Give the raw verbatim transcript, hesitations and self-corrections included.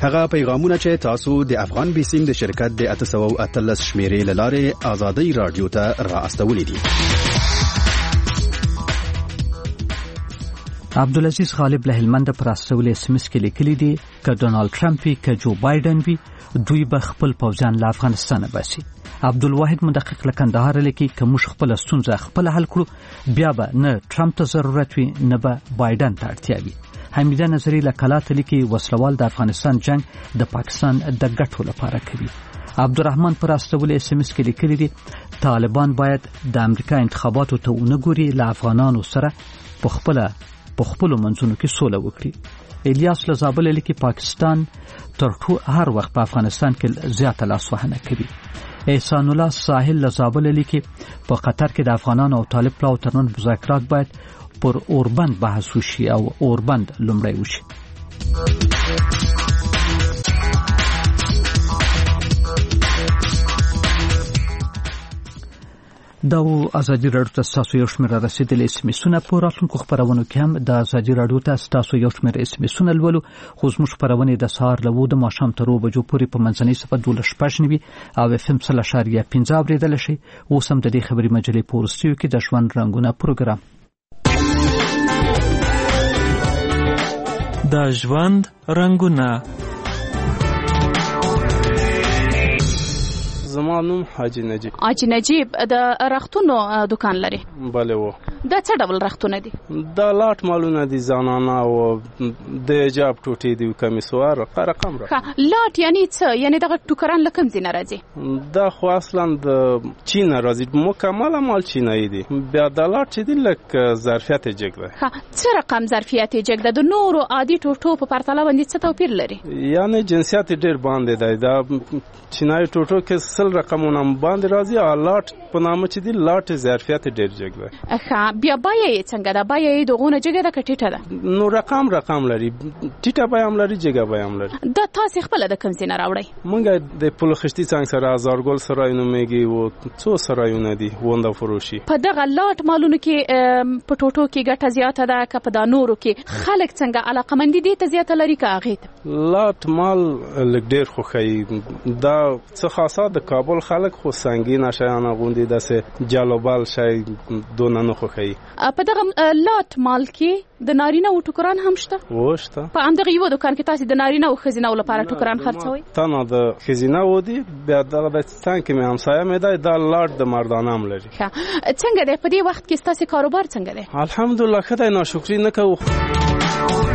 هغه پیغامونه چې تاسو د افغان بیسیم د شرکت د اته سوه او اتلس شمیرې له لارې آزادۍ رادیو ته را استولي دي. عبدالعزیز غالب له هلمند پر استول اس ام اس کې لیکلي دي ک ډونالد ټرمپ وی ک جو بایدن وی دوی به خپل پوځیان له افغانستان باسي. عبدالواحد مدقق له کندهار لیکي ک موږ خپل ستونزه خپل حل کړو بیا به نه ټرمپ ته ضرورت وي نه به بایدن ته اړتیا وي. حمیده نظری له کلات لیکي وسلوال د افغانستان جنگ د پاکستان د ګټو لپاره کوي. عبدالرحمن پر استول اس ام اس کې لیکلي دي طالبان باید د امریکا انتخاباتو ته ونګوري له افغانانو سره په خپل په خپل منځونو کې سوله وکړي. الیاس له زابل لیکي پاکستان تر ټولو هر وخت په افغانستان کې زیاته لاسوهنه کوي. احسان الله ساحل له زابل لیکي په قطر کې د افغانانو او طالب پلاو ترمنځ مذاکرات باید پر اوربند بحث وشي او اوربند لومړی وشي. دا ازادي راډیو ته تاسو یو شمېر رسیدلې اس ام اسونه په راتلونکو خبرونو کې هم د ازادي راډیو ته تاسو یو شمېر اس ام اسونه لولو. خو زموږ خبرونه د سهار له وو د ماښام تر اوو بجو پورې په منځنۍ صفحه دولس شپږ نوي او اف ام سل اشاریه پنځه اورېدلی شئ. اوس هم د دې خبري مجلې په وروستیو کې د ژوند رنګونه پروګرام د ژوند رنګونه. زما نوم حاجی نجیب. حاجی نجیب د رختونو دکان لري؟ بله و. دا څه ډول رختونه دي؟ دا لاټ مالونه دي، زنانه او د حجاب ټوټې دي، کمیسوار رقم را. لاټ یعنی څه؟ یعنی دغه ټوکران له کوم ځای نه راځي؟ دا خو اصلا د چین راځي، مکمل مال چینایي دي. بیا دا لاټ چې دی لکه ظرفیت جګ ده. څه رقم ظرفیت جګ ده؟ د نورو عادي ټوټو په پرتله باندې څه توپیر لري؟ یعنی جنسیت ډېر باندې دی. دا چینایي ټوټو کې سل رقمونه باندې راځي، او لاټ په نامه چې دی لاټ ظرفیت ډېر جګ ده. ښه، بیا بیه یې څنګه ده؟ بیه یې دغونه جګه ده که ټیټه ده؟ نو رقم رقم لري، ټیټه بیه هم لري، جګه بیه هم لري. دا تاسې خپله د کوم ځای نه راوړئ؟ موږ د پل خشتي څنګ سره هزارګل سرای نومېږي، و څو سرایونه دي ونده فروشي. په دغه لاټ مالونو کې په ټوټو کې ګټه زیاته ده که په دا نورو کې؟ خلک څنګه علاقمندي دې ته زیاته لري که هغې ته؟ لاټ مال لږ ډېر خوښوي. دا څه خاصه د کابل خلک خو سنګینه شیان اغوندي، داسې جالوبال شی دونه نه خوښوي. په دغه لاټ مال کې د نارینه او ټوکران هم شته؟ و شته. په همدغه یوه دوکان کې تاسې د نارینه او ښځینه لپاره ټوکران خرڅوئ؟ تنها د ښځینه و دي، بیا دغه د څنګ کې مې همسایه مې دی، دا لاټ د مردانه هم لري. څنګه دی په دې وخت کې ستاسې کاروبار څنګه دی؟ الحمدلله ښه دی، ناشکري نه کوو.